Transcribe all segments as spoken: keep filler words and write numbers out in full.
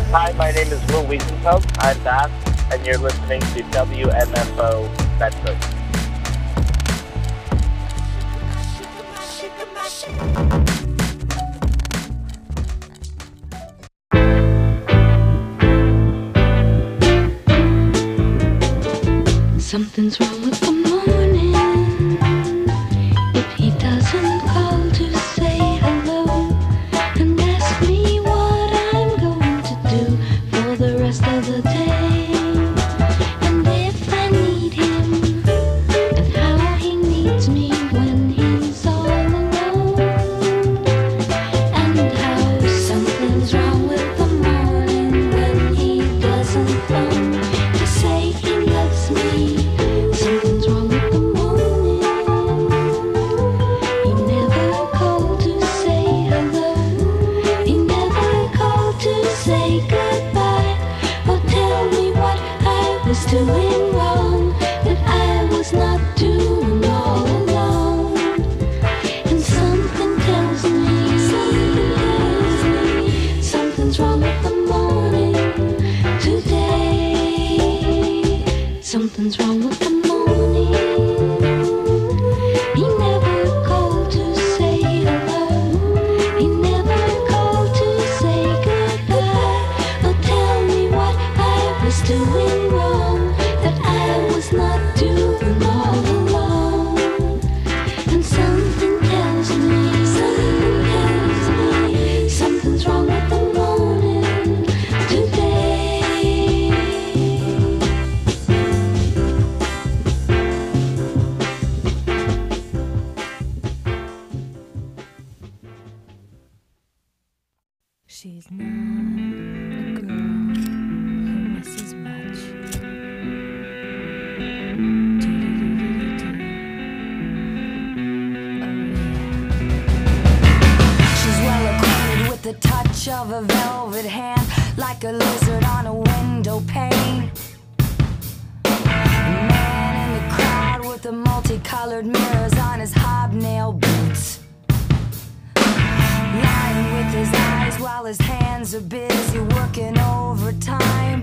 Hi, my name is Will Wiesenfeld. I'm Bass, and you're listening to W M F O Bedford. Something's wrong with the morning if he doesn't call to say hello and ask me what I'm going to do for the rest of the day. And if I need him and how he needs me when he's all alone, and how something's wrong with the morning when he doesn't phone to say he loves me. Something's wrong with the morning. He never called to say hello. He never called to say goodbye or tell me what I was doing wrong, that I was not doing all alone. And something tells me, something tells me, something's wrong with the morning today. Something's wrong with the morning. He never called to say hello. He never called to say goodbye or tell me what I was doing wrong, that I was not doing all alone. And something tells me, something tells me, something's wrong with the morning today. She's not a girl who misses much. Do-do-do-do-do-do. Oh yeah. She's well acquainted with the touch of a velvet hand, like a lizard on a window pane. A man in the crowd with the multicolored mirrors on his hobnail boots, lying with his eyes while his hands are busy working overtime.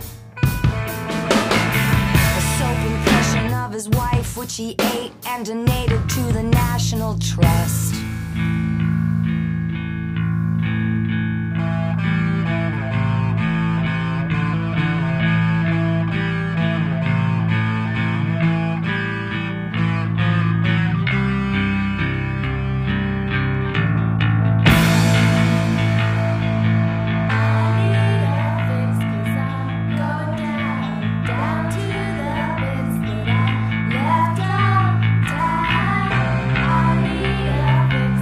A soap impression of his wife, which he ate and donated to the National Trust. Down to the bits that I left undone. I need a fix.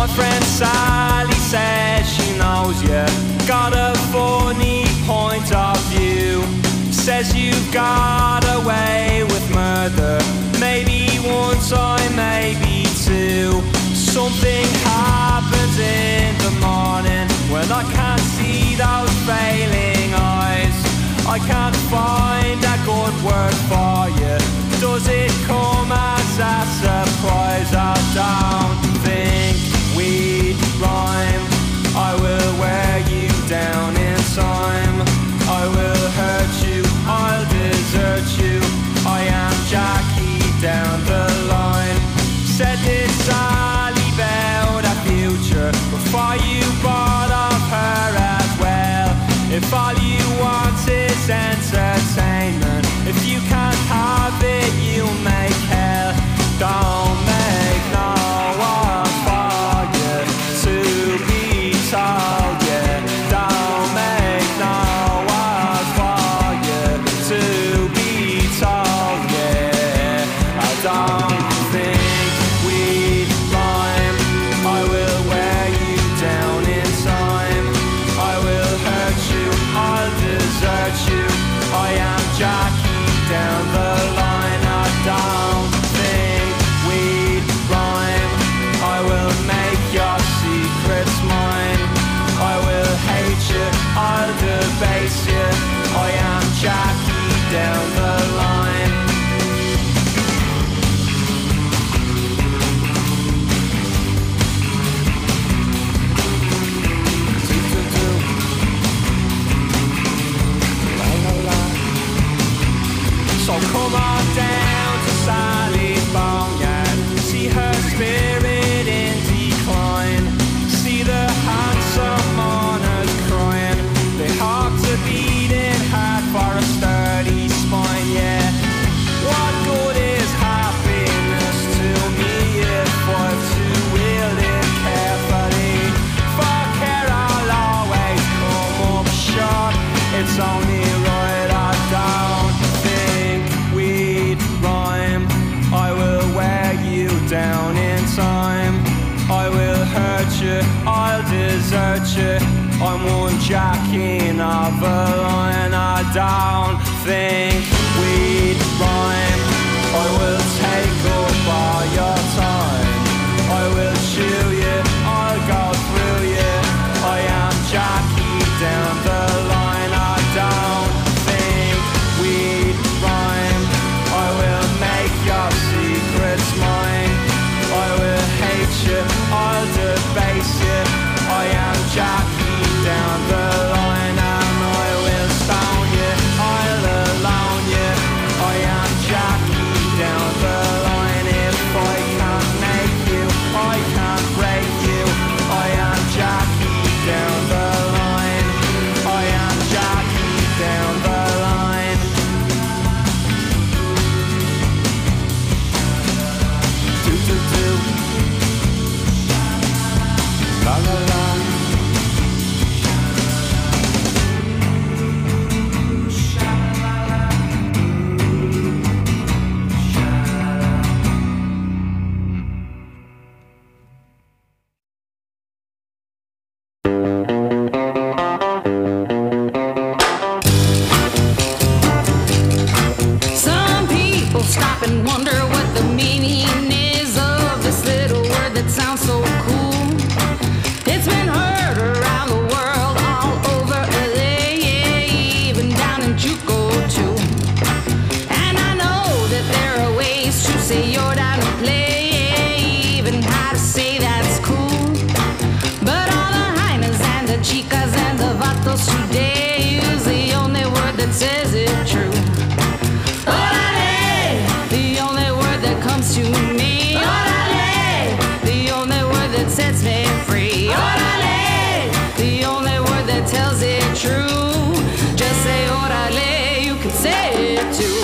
My friend Sally says she knows you got a funny point of view. Says you got away with murder, maybe one time, maybe two. Something happens in the morning when I can't see those failing eyes. I can't find a good word for you. Does it come as a surprise? I don't think we'd rhyme. I will wear you down in time. I will hurt you, I'll desert you. I am Jackie down the line. Said this Sally about a future before you bought off her as well. If all you want is entertainment, if you can't have it, you make hell. Don't make no one for you to be told, yeah. Don't make no one for you to be told, yeah. I don't think we'd rhyme. I will wear you down in time. I will hurt you, I'll desert you. I am Jackie down the line. I don't think we'd rhyme. I will make your secrets mine. I will hate you, I'll debase you. I am Jackie down the line. So come on down to Sally's boneyard. See her spirit in decline. See the handsome mourners crying. They have to beat it hard for a sturdy spine, yeah. What good is happiness to me if I'm to wield it carefully? For care I'll always come up short. It's only right I don't think we'd rhyme. I will wear you down in time. I will hurt you, I'll desert you. I'm one jacking of a line. I don't think we'd rhyme. I will take up all your time. I will chew you, I'll go through you. I am Jackie down the line. I don't think we'd rhyme. I will make your secrets mine. I will hate you, I'll debase you. I am Jackie down the line. And I will stone you, I'll alone you. I am Jackie down the line. If I can't make you, I can't break you. I am Jackie down the line. I am Jackie down the line. Do do do. La la la. Some people stop and wonder what the meaning is of this little word that sounds so cool. It's been heard around the world, all over L A, even down in Juco too. And I know that there are ways to say you're down to play, even how to say that's cool. But all the hyenas and the chicas and the vatos today use the only word that says it true. Orale, the only word that comes to me. Orale, the only word that sets me free. Orale, the only word that tells it true. Just say orale, you can say it too.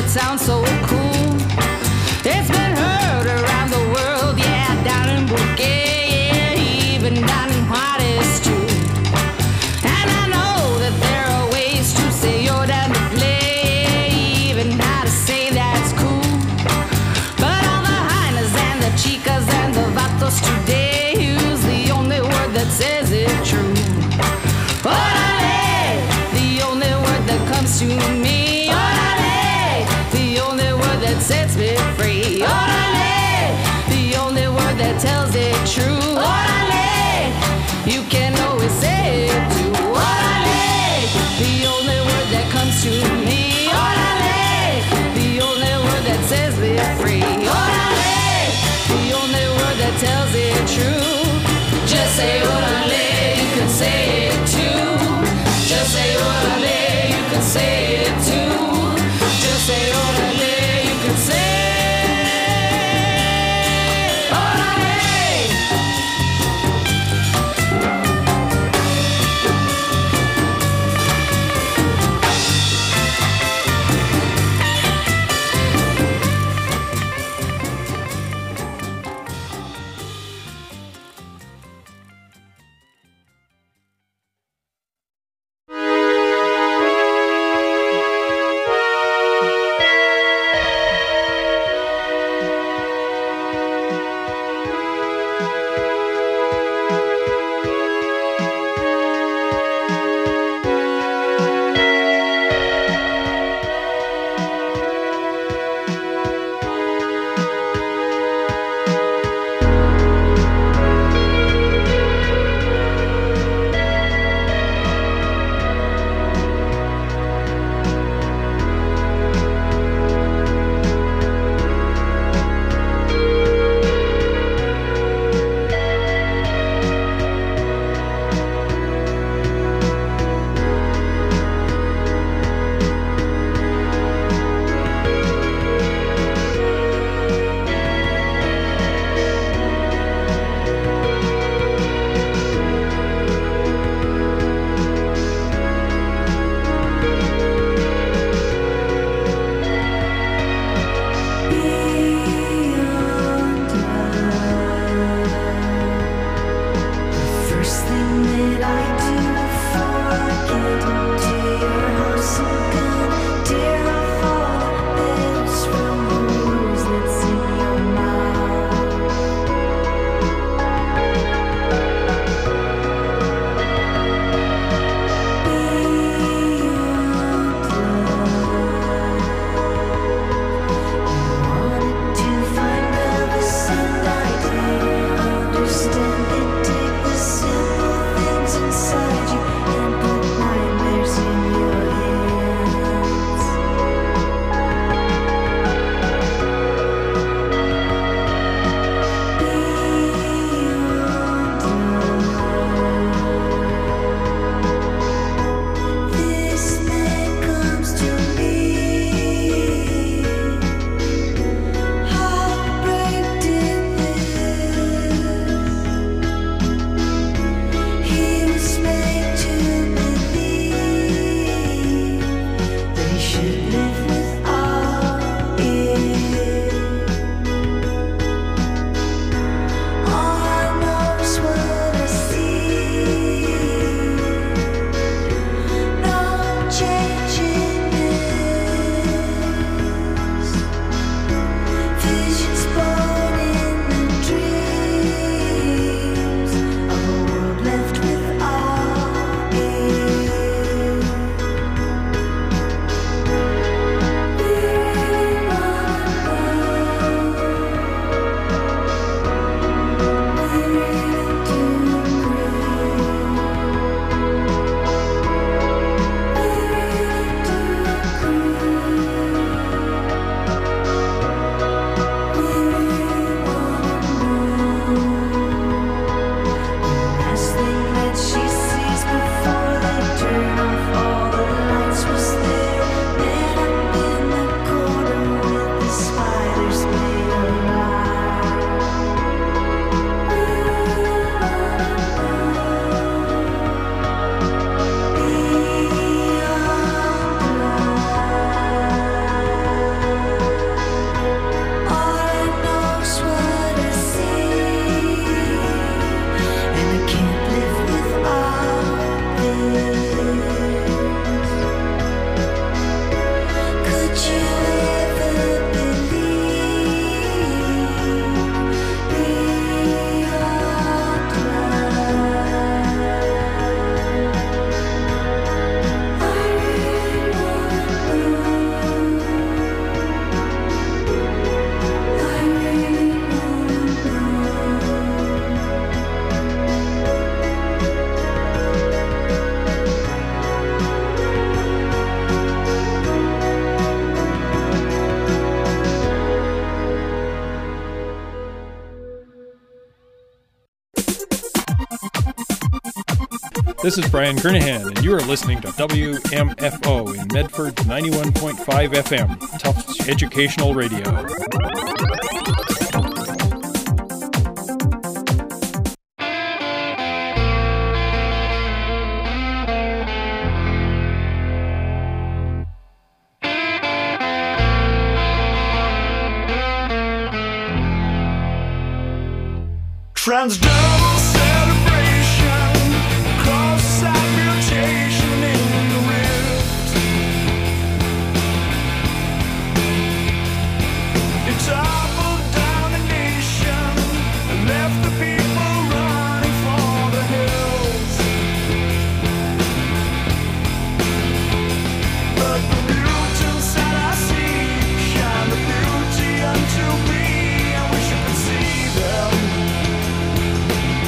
sounds so cool. It's been heard around the world, yeah, down in Bouquet, yeah, even down in Juarez too. And I know that there are ways to say you're down to play, even how to say that's cool. But all the hyenas and the chicas and the vatos today use the only word that says it true. Orale, the only word that comes to me. Orale, the only word that This is Brian Kernahan, and you are listening to W M F O in Medford ninety-one point five F M, Tufts Educational Radio. Transdermal celebration, cross-side mutation in the rift. It toppled down the nation and left the people running for the hills. But the mutants that I see shine the beauty unto me. I wish you could see them.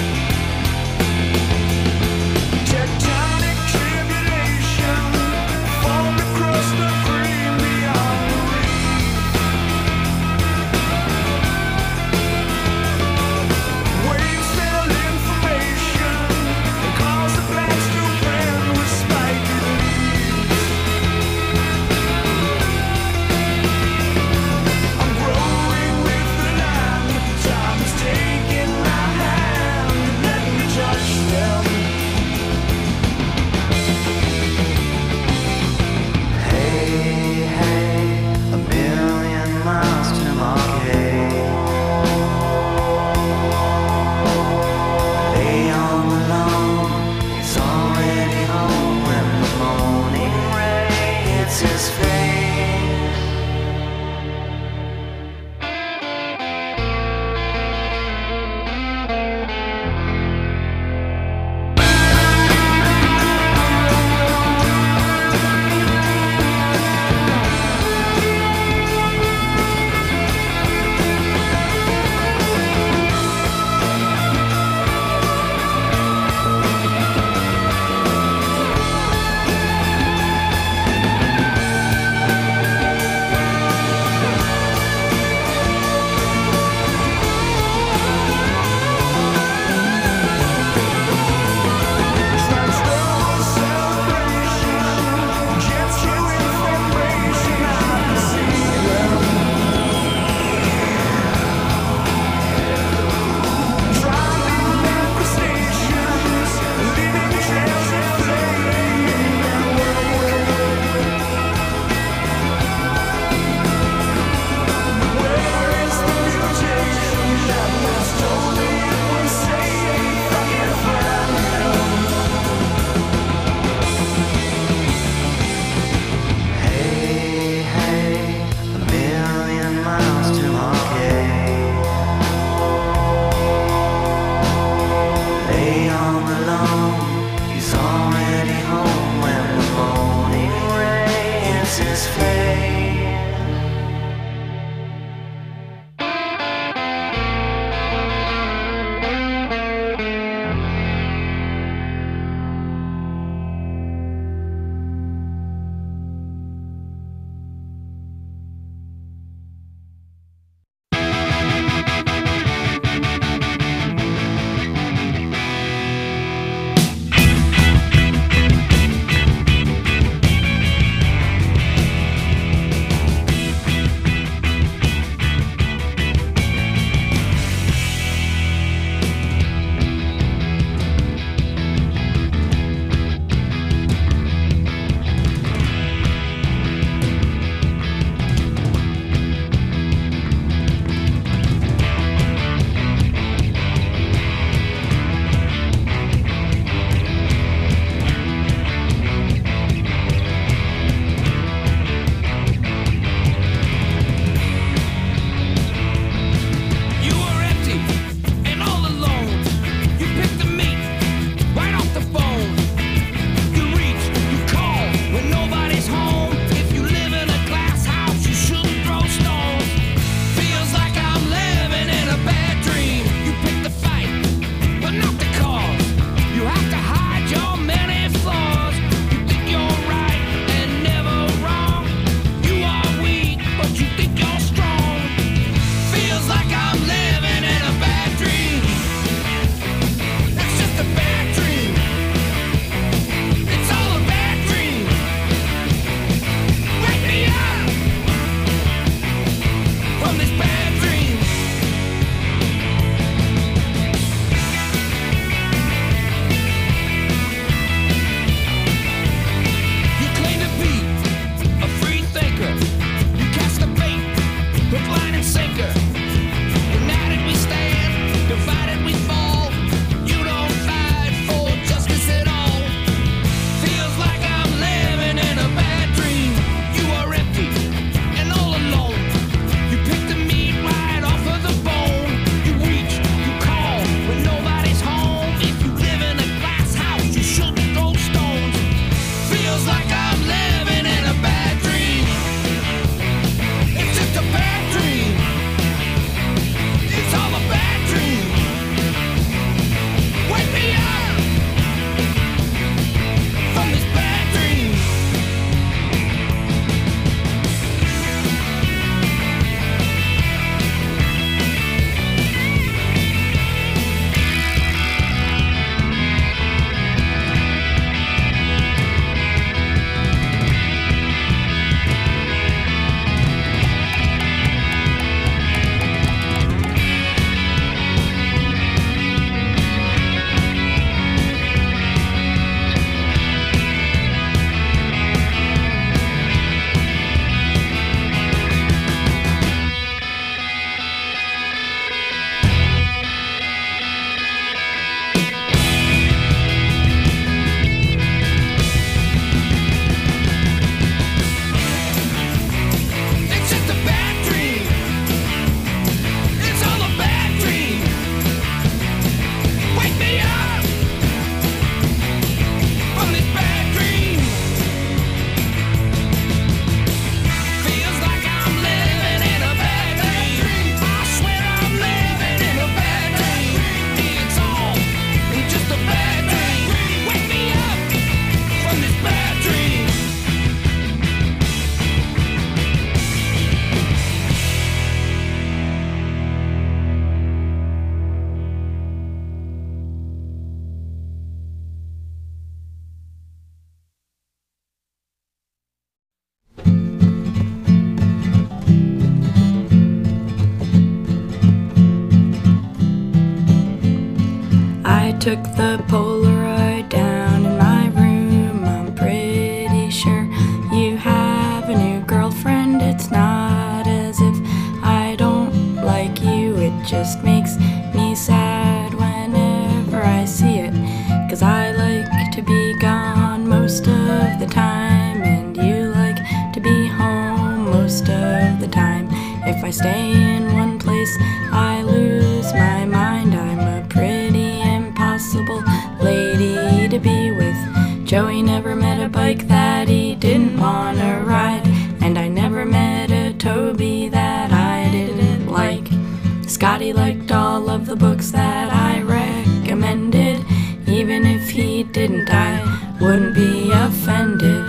took the Polaroid down in my room. I'm pretty sure you have a new girlfriend. It's not as if I don't like you, it just makes me sad whenever I see it. Cause I like to be gone most of the time, and you like to be home most of the time. If I stay in one place, I lose my mind. I'm a pretty impossible lady to be with. Joey never met a bike that he didn't want to ride, and I never met a Toby that I didn't like. Scotty liked all of the books that I recommended. Even if he didn't, I wouldn't be offended.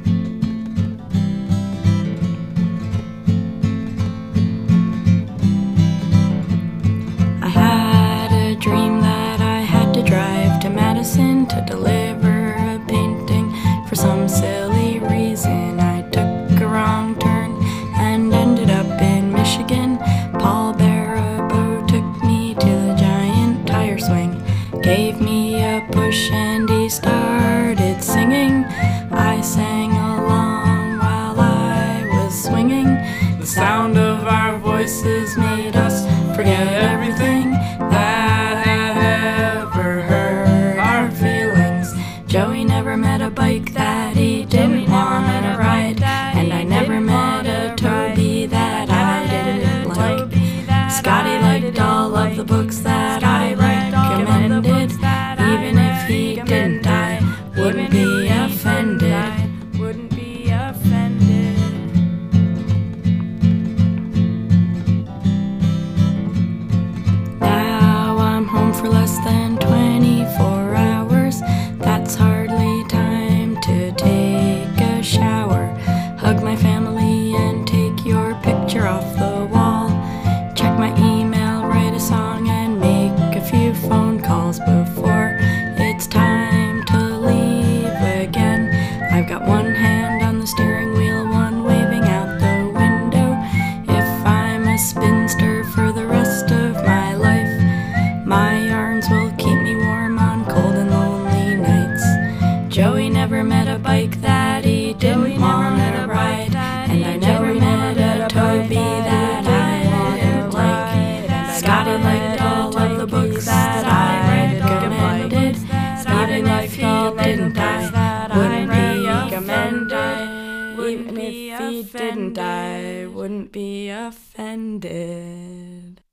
I had a dream that I had to drive to Madison to deliver a painting. For some silly reason, I took a wrong turn and ended up in Michigan. Paul Barabo took me to the giant tire swing, gave me a push, and he started singing. I sang along while I was swinging. The sound of our voices made us forget everything that had ever hurt our feelings. Joey never met a bike that he didn't want to ride, and I never met a Toby that I didn't like. Scotty liked all of the books that I recommended. Even if he didn't, I wouldn't be offended. Wouldn't be offended. Now I'm home for less than twenty-four hours. That's hardly time to take a shower, hug my family, and take your picture off the wall. Check my email, write a song, and make a few phone calls before it's time to leave again. I've got one hand on the steering wheel, one waving out the window. If I'm a spinster for the rest of my life, my arms will keep me warm on cold and lonely nights. Joey never met a bike that he didn't want to ride, and I never met a Toby that I didn't like. Scotty liked all of the books that I recommended. Even if he didn't, I wouldn't be offended. Even if he didn't, I wouldn't be offended.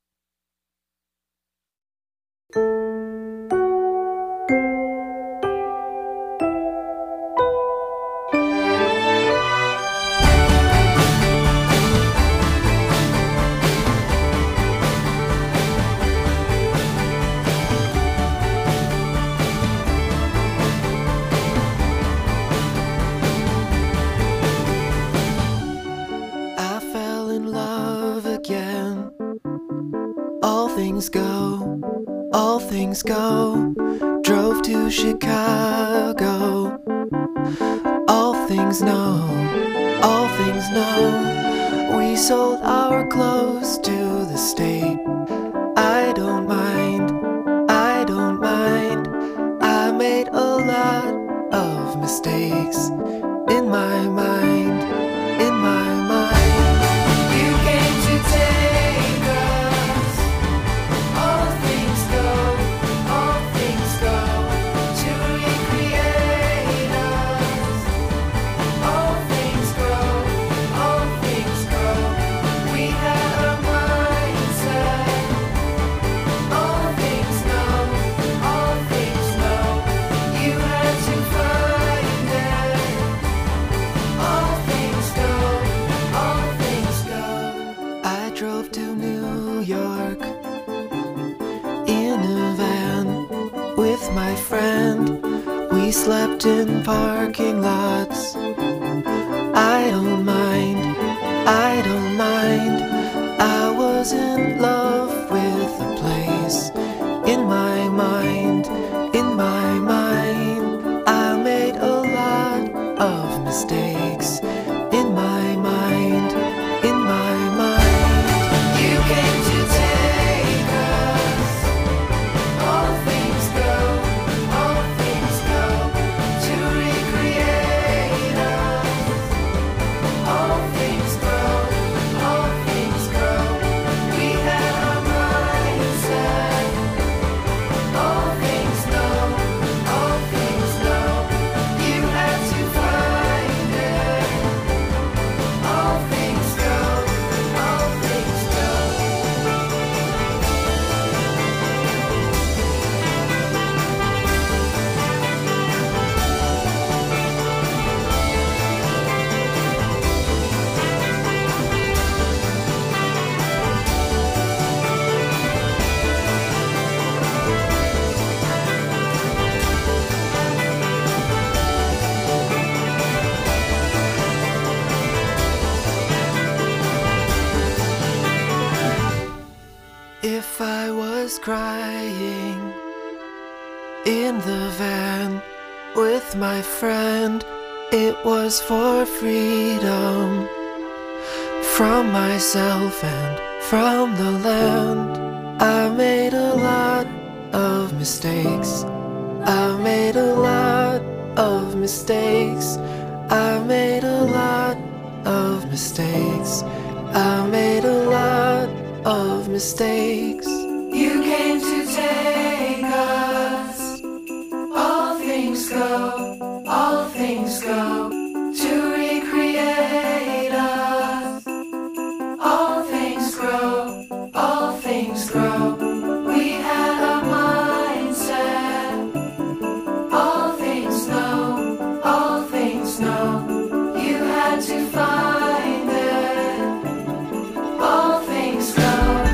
I fell in love again. All things go, all things go. Drove to Chicago. All things know, all things know. We sold our clothes to the state. I don't mind, I don't mind. I made a lot of mistakes in my mind, in my mind. You came to take us. All things go, all things go. To recreate us. All things go, all things go. We had a mindset. All things know, all things know. You had to find it. All things go, all things go. I drove to New York in a van with my friend. We slept in parking lots. I don't mind, I don't mind. I was in love with the place. In my mind, in my mind. I made a lot of mistakes. In my mind, in my mind. You came to take us. All things go, crying in the van with my friend. It was for freedom from myself and from the land. I made a lot of mistakes. I made a lot of mistakes. I made a lot of mistakes. I made a lot of mistakes. You came to take us. All things go, all things go to recreate us. All things grow, all things grow. We had a mindset. All things know, all things know. You had to find it. All things go.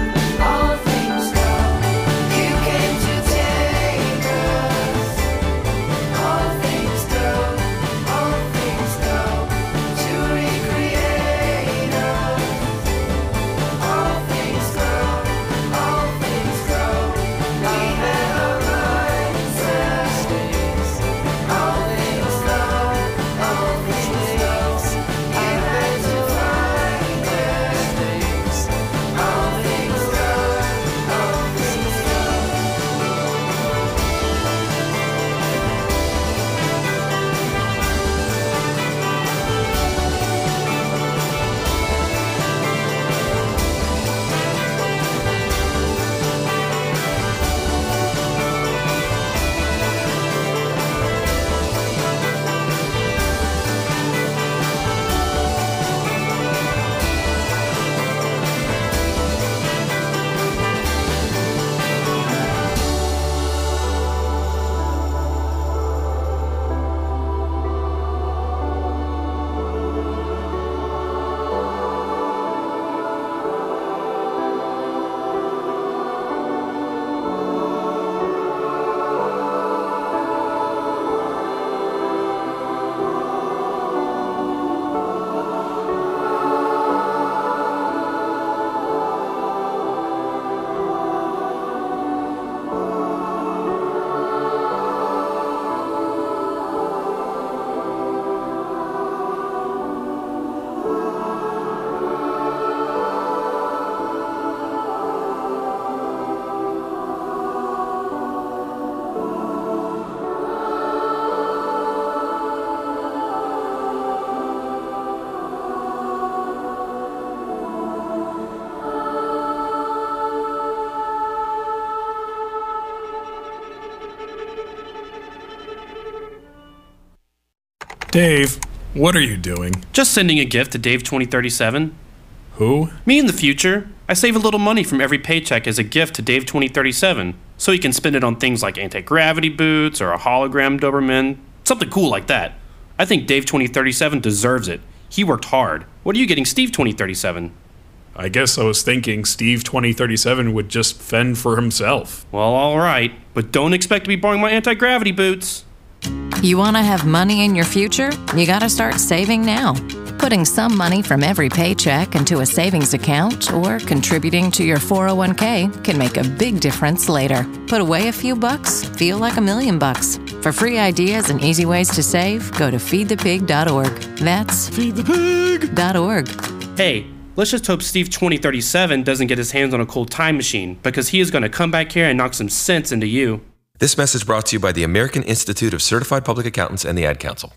Dave, what are you doing? Just sending a gift to Dave twenty thirty-seven. Who? Me in the future. I save a little money from every paycheck as a gift to Dave twenty thirty-seven, so he can spend it on things like anti-gravity boots or a hologram Doberman, something cool like that. I think Dave twenty thirty-seven deserves it. He worked hard. What are you getting Steve twenty thirty-seven? I guess I was thinking Steve twenty thirty-seven would just fend for himself. Well, alright, but don't expect to be borrowing my anti-gravity boots. You want to have money in your future? You got to start saving now. Putting some money from every paycheck into a savings account or contributing to your four oh one k can make a big difference later. Put away a few bucks, feel like a million bucks. For free ideas and easy ways to save, go to feed the pig dot org. That's feed the pig dot org. Hey, let's just hope Steve twenty thirty-seven doesn't get his hands on a cool time machine, because he is going to come back here and knock some sense into you. This message brought to you by the American Institute of Certified Public Accountants and the Ad Council.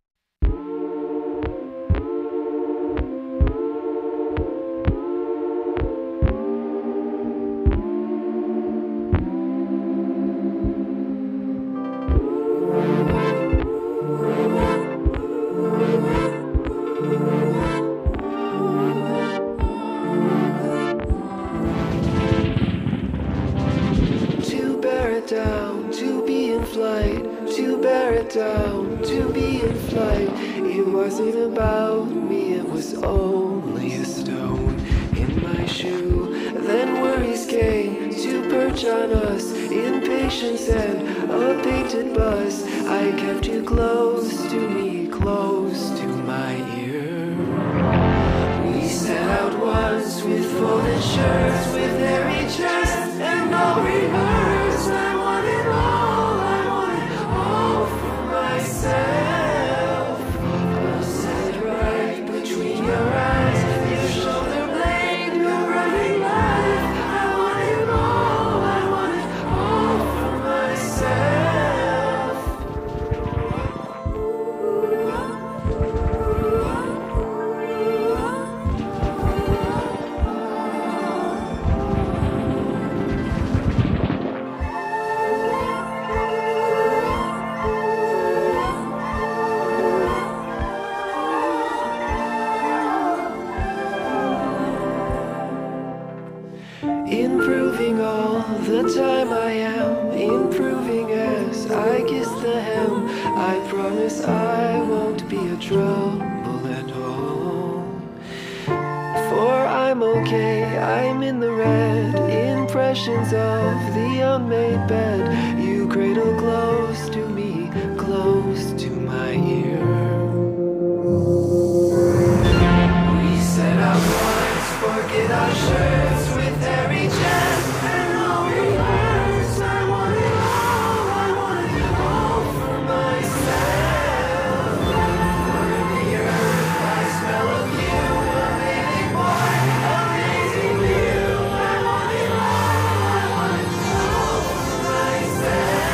Down, to be in flight, to bear it down, to be in flight. It wasn't about me, it was only a stone in my shoe. Then worries came to perch on us, impatience and a painted bus. I kept you close to me, close to my ear. We set out once with folded shirts, with hairy chests and no rehearsal. Improving all the time I am, improving as I kiss the hem. I promise I won't be a trouble at all. For I'm okay, I'm in the red. Impressions of the unmade bed. You cradle close to me, close to my ear. We set out once, forget our shirts with hairy chests and lonely hands. I want it all, I want it all for myself. For in the earth I smell of you, amazing boy, amazing view. I want it all, I want it all for myself.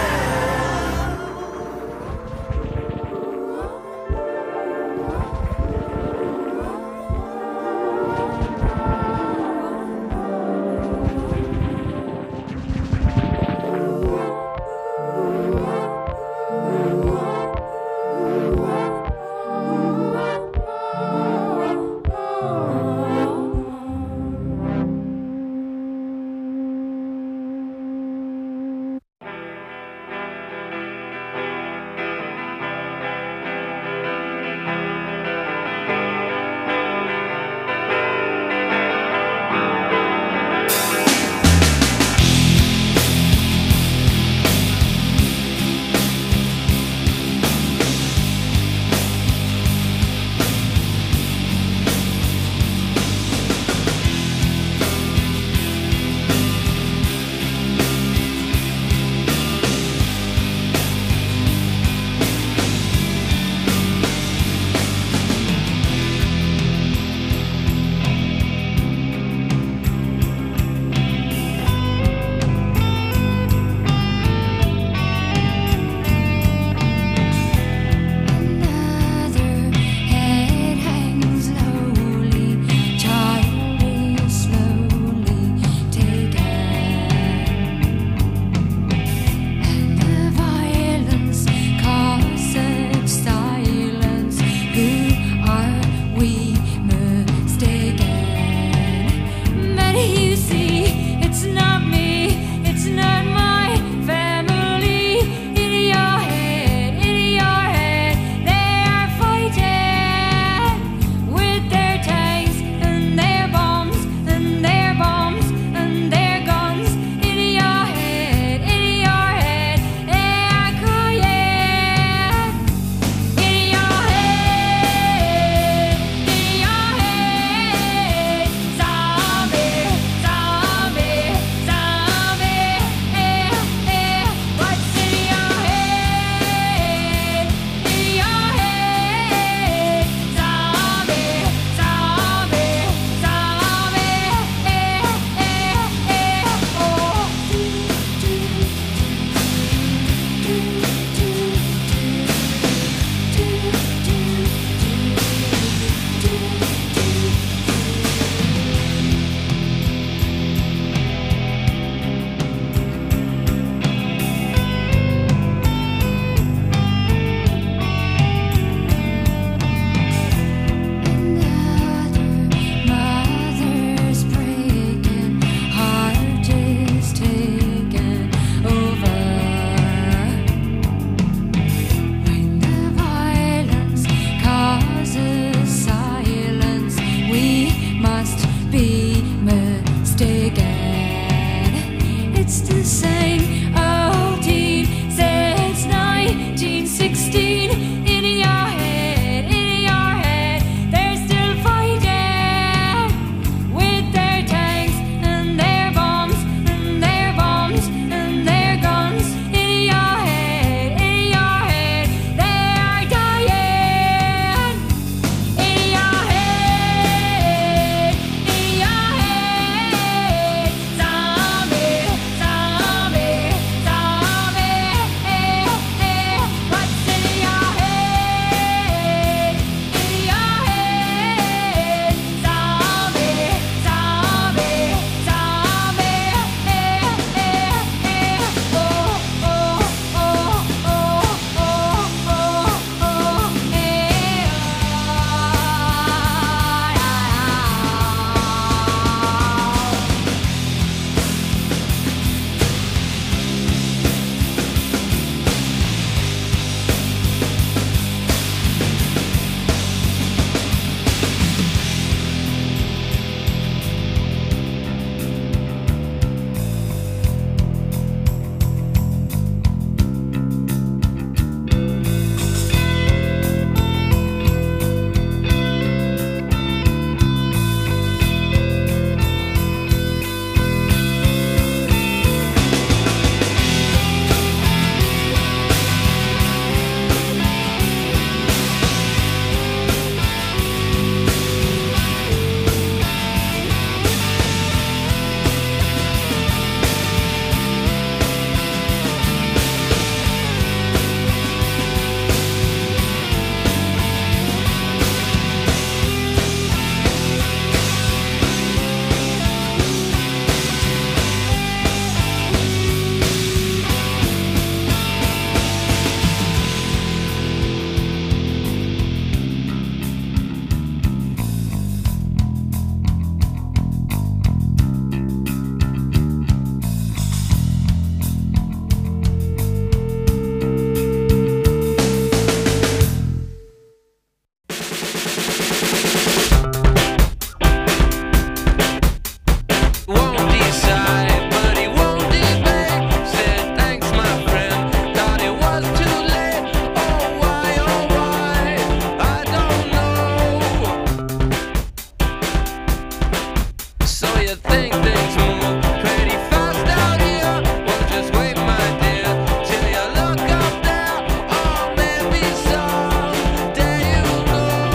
Said think things move pretty fast out here. Well, just wait, my dear, till you look up there. Oh, maybe someday you'll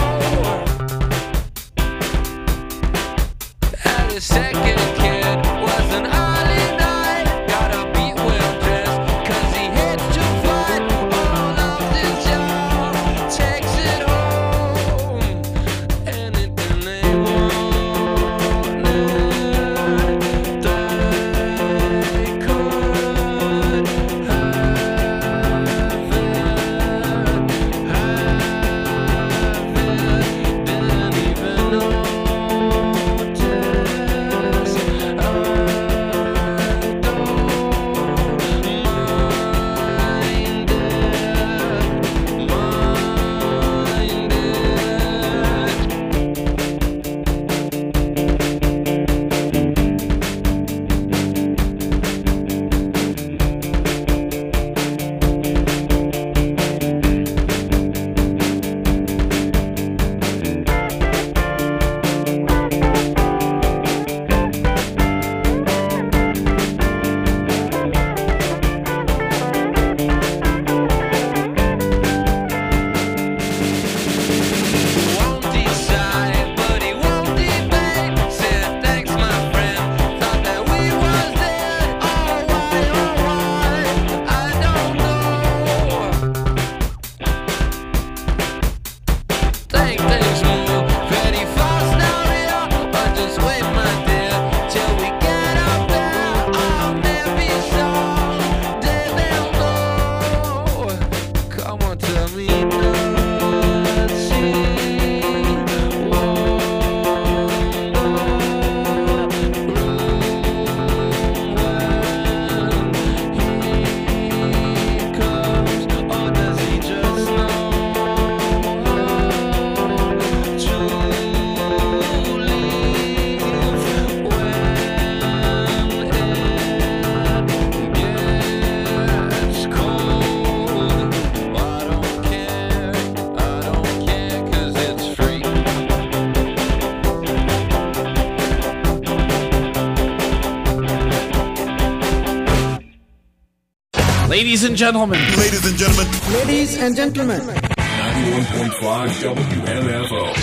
know. At his second kid was an early night. Got a beat well dressed, cause he hates to fight. Oh, loves his job, takes it home. Anything they wanted, they could have it, didn't even notice. Won't decide, but he won't debate. Said thanks, my friend. Thought that we was dead. Oh, why, oh, why? I don't know. Think things move pretty fast out here. But just wait, my dear, till we get up there. Oh, maybe someday they'll know. Come on, tell me, does she Ladies and gentlemen. Ladies and gentlemen. Ladies and gentlemen. ninety-one point five W M F O.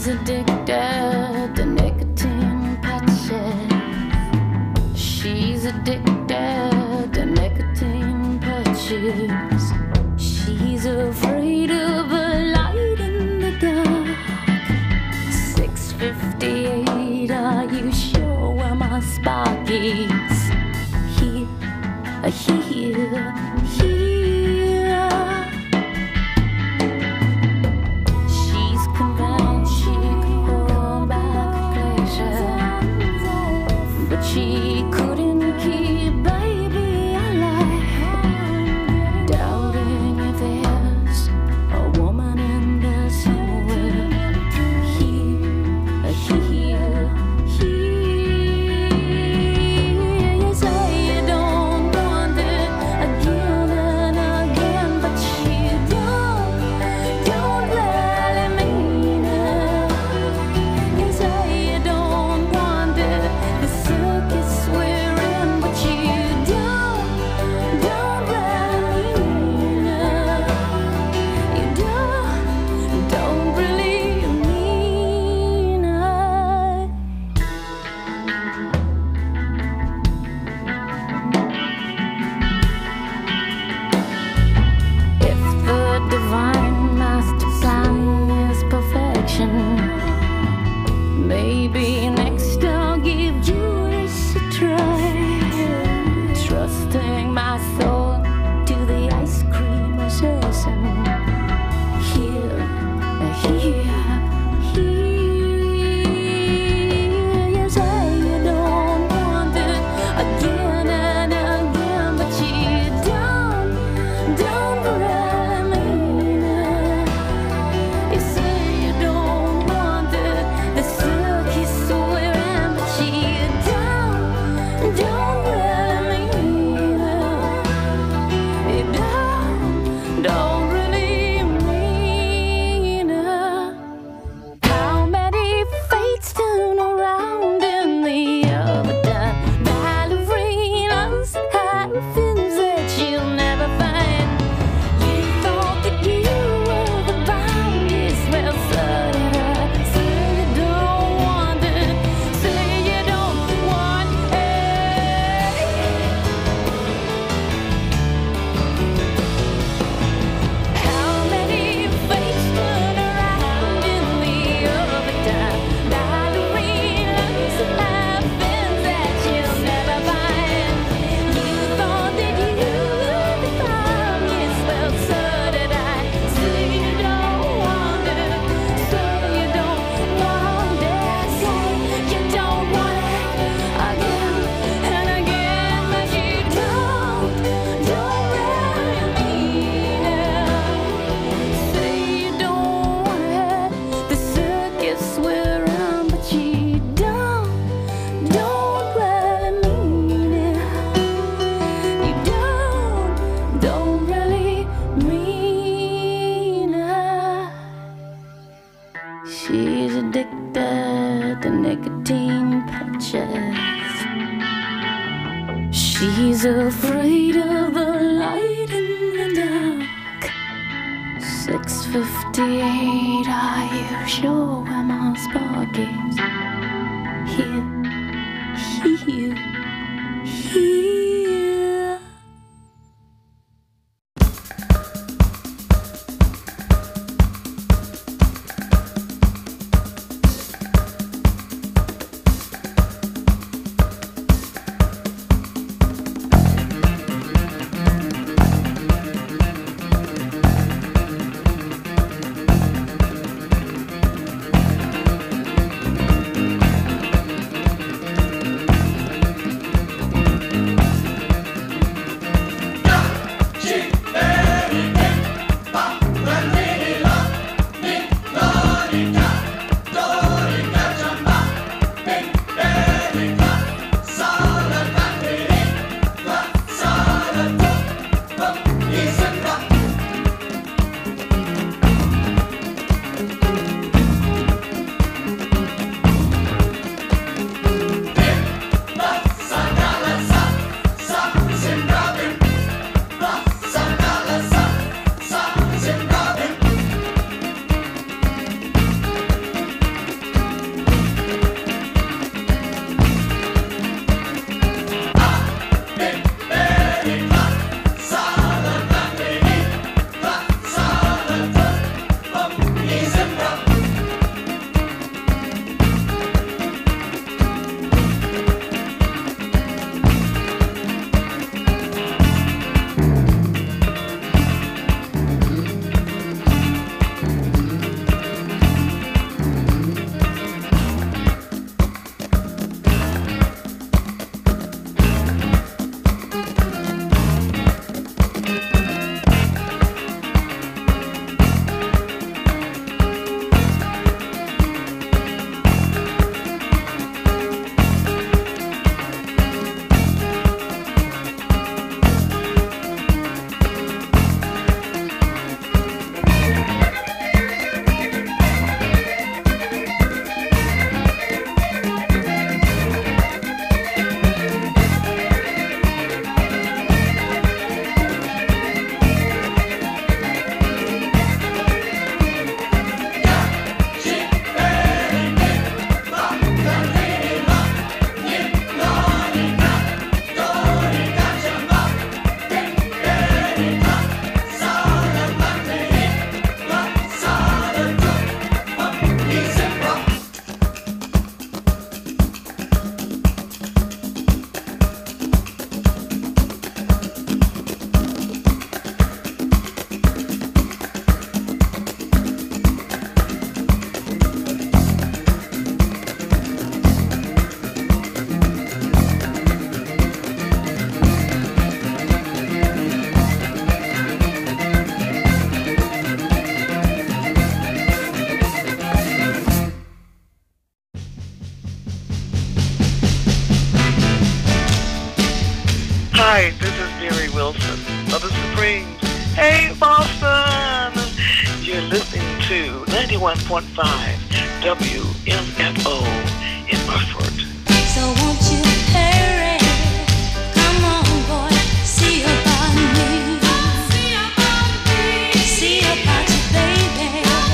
She's addicted to nicotine patches. She's addicted to nicotine patches. She's afraid of a light in the dark. six fifty-eight, are you sure where my spark is? Here, here, here. She's convinced she could hold back pleasure, but she couldn't keep baby alive. Doubting if there's a woman in this somewhere. Here, here, here. You say you don't want it again and again, but you don't, don't really mean it. You say you don't want it, the circus we're in, but you don't, don't really mean it. You don't, don't really mean it. If the divine master plan is perfection, maybe next I'll give Judas a try. Trusting my soul to the ice cream recession. Here, here, here. You say you don't want it again and again, but you don't, don't really mean it. You say you don't want it, the circus we're in, but you don't, don't really mean it. You don't, don't really mean it. How many fates turn around in the overdone ballerinas have fins that you'll never find? You thought that you were the bounties, well, so did I. Say you don't want it, say you don't want it. How many fates turn around in the overdone ballerinas have fins that you'll never find? You thought that you were the bounties, well, so did I. Say you don't want it, so you don't want it. Say you don't want it again and again, but you don't, don't really mean it. Say you don't want it, the circus we're in, but you don't, don't really mean it. You don't, don't really mean it. She's addicted to nicotine patches. She's afraid of the light in the dark. six fifty-eight, are you sure where my spark is? Here, here, here. Hi, this is Mary Wilson of the Supremes. Hey, Boston! You're listening to ninety-one point five W M F O in Murford. So won't you hurry? Come on, boy, see about me. See about you, baby.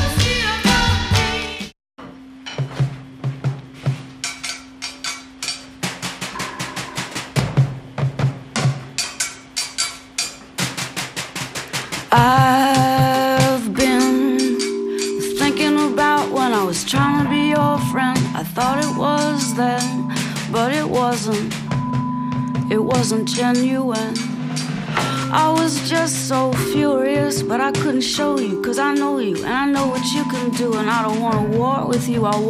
I've been thinking about when I was trying to be your friend. I thought it was then, but it wasn't. It wasn't genuine. I was just so furious, but I couldn't show you, cause I know you, and I know what you can do, and I don't want to war with you. I